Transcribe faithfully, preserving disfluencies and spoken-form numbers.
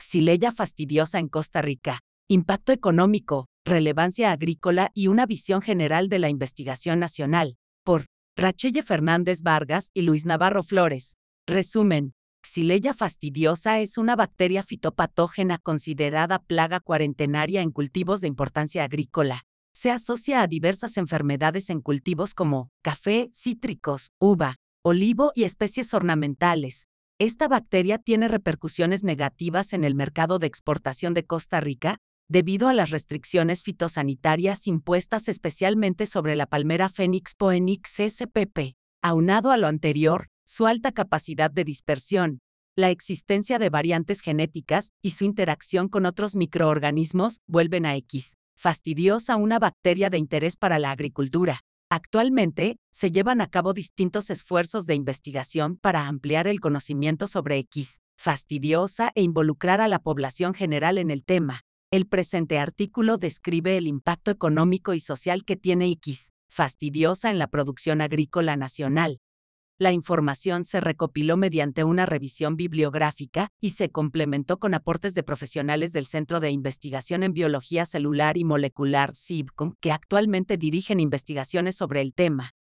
Xylella fastidiosa en Costa Rica. Impacto económico, relevancia agrícola y una visión general de la investigación nacional. Por Rachelle Fernández Vargas y Luis Navarro Flores. Resumen. Xylella fastidiosa es una bacteria fitopatógena considerada plaga cuarentenaria en cultivos de importancia agrícola. Se asocia a diversas enfermedades en cultivos como café, cítricos, uva, olivo y especies ornamentales. Esta bacteria tiene repercusiones negativas en el mercado de exportación de Costa Rica, debido a las restricciones fitosanitarias impuestas especialmente sobre la palmera Phoenix Phoenix spp. Aunado a lo anterior, su alta capacidad de dispersión, la existencia de variantes genéticas y su interacción con otros microorganismos vuelven a X fastidiosa una bacteria de interés para la agricultura. Actualmente, se llevan a cabo distintos esfuerzos de investigación para ampliar el conocimiento sobre X fastidiosa e involucrar a la población general en el tema. El presente artículo describe el impacto económico y social que tiene X fastidiosa en la producción agrícola nacional. La información se recopiló mediante una revisión bibliográfica y se complementó con aportes de profesionales del Centro de Investigación en Biología Celular y Molecular C I B C O M, que actualmente dirigen investigaciones sobre el tema.